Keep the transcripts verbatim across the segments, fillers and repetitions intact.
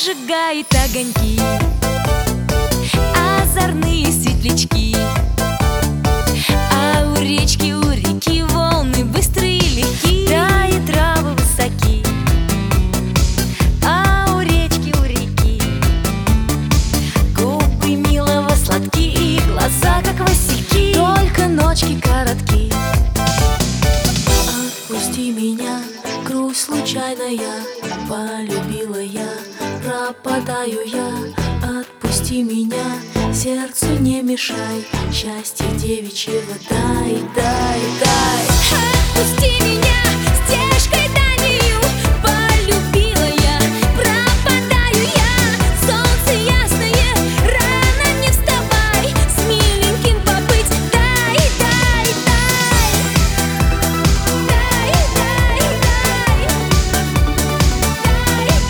зажигает огоньки, озорные светлячки. А у речки, у реки волны быстрые и легки, тают травы высоки. А у речки, у реки губы милого сладки и глаза, как васильки, только ночки коротки. Отпусти меня, грусть случайная, полюбила я, пропадаю я. Отпусти меня, сердцу не мешай, счастье девичьего дай, дай, дай. Отпусти меня, стежкой дальнею полюбила я, пропадаю я. Солнце ясное, рано не вставай, с миленьким побыть дай, дай, дай. Дай, дай, дай. Дай,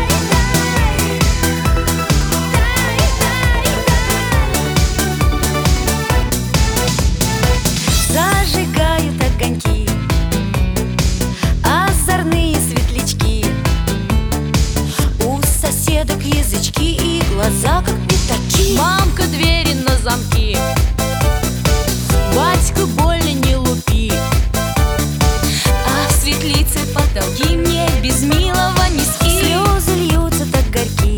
дай, дай. Зажигают огоньки, озорные светлячки. У соседок язычки и глаза, как пятаки. Мамка, двери на замки, батька, больно не лупи. А в светлице потолки мне без милого низки. Слезы льются так горьки.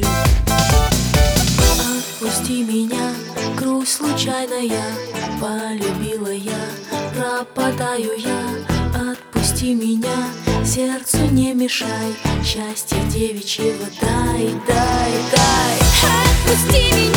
Отпусти меня, грусть случайная, полюбила я, пропадаю я. Отпусти меня, сердцу не мешай, счастье девичьего дай, дай, дай. Отпусти меня.